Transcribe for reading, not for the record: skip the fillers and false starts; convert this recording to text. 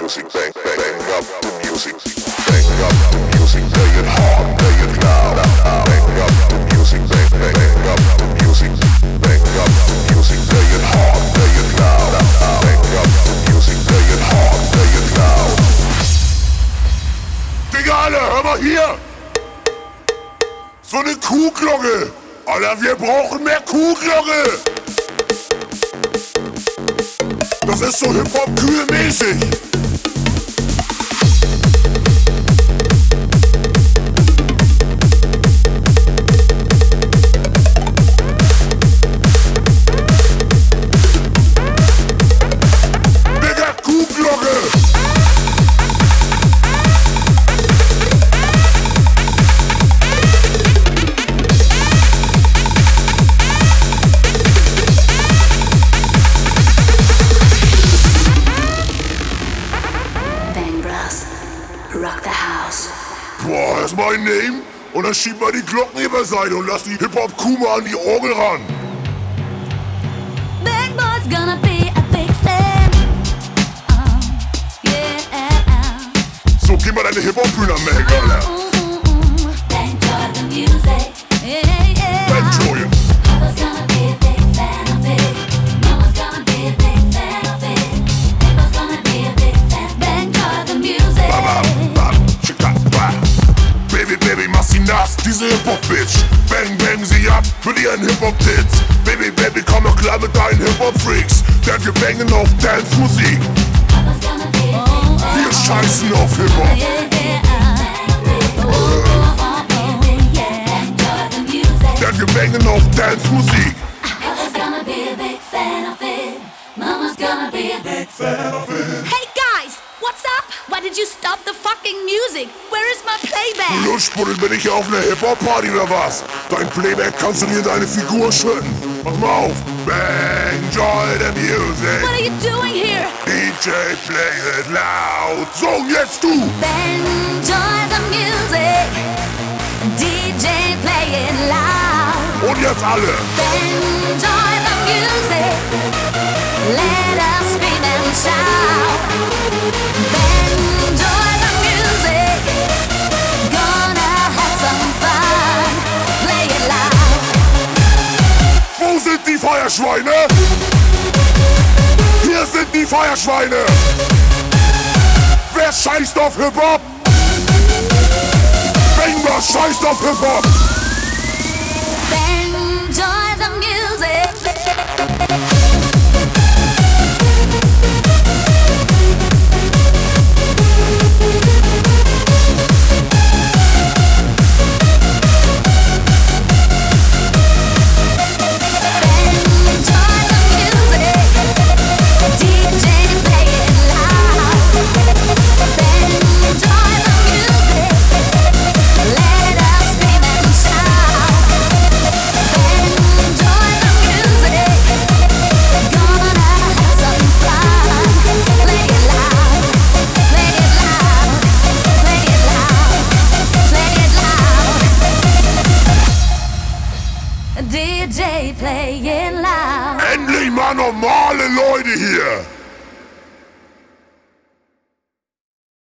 music, bang, bang, bang up the music, bang up the music, play it hard, play it loud, bang up the music, bang, bang, bang up the music, bang up the music, play it hard, play it loud, bang up the music, play it hard, play it loud. Digga, alle, hör mal hier! So eine Kuhglocke! Alter, wir brauchen mehr Kuhglocke! Das ist so Hip-Hop-Kühe-mäßig! Digga, Kuhglocke! Boah, das ist mein Name und dann schieb mal die Glockenheberseite und lass die Hip-Hop-Kuh mal an die Orgel ran. Bang Boy's gonna be a big fan. Yeah. So, geh mal deine Hip-Hop-Bühne am Melken, Alter. Enjoy the music. Yeah. Enjoy it. Papa's gonna be a big fan of it. Mama's gonna be a big fan of it. Papa's gonna be a big fan. Enjoy the music. Baby, Baby, mach sie nass, diese Hip-Hop-Bitch. Bang, bang sie ab mit ihren Hip-Hop-Tits. Baby, Baby, komm doch klar mit deinen Hip-Hop-Freaks. Denn wir bangen auf Dance-Musik. Wir scheißen auf Hip-Hop. Denn wir bangen auf Dance-Musik. Papa's gonna be a big fan of it. Mama's gonna be a big fan of it. Hey guys, what's up? Why did you stop the fucking music? Where is my playback? Lutschbuddel, bin ich hier auf einer Hip-Hop-Party oder was? Dein Playback kannst du dir in deine Figur schütten. Mach mal auf. Bang, enjoy the music. What are you doing here? DJ, play it loud. So, jetzt du. Enjoy the music. DJ play it loud. Und jetzt alle. Enjoy the music. Let us scream and shout. Enjoy the music. Gonna have some fun. Play it loud. Wo sind die Feuerschweine? Hier sind die Feuerschweine. Wer scheißt auf Hip-Hop? Bang, scheißt auf Hip-Hop. Enjoy the music. DJ playing loud. Endlich mal normale Leute hier.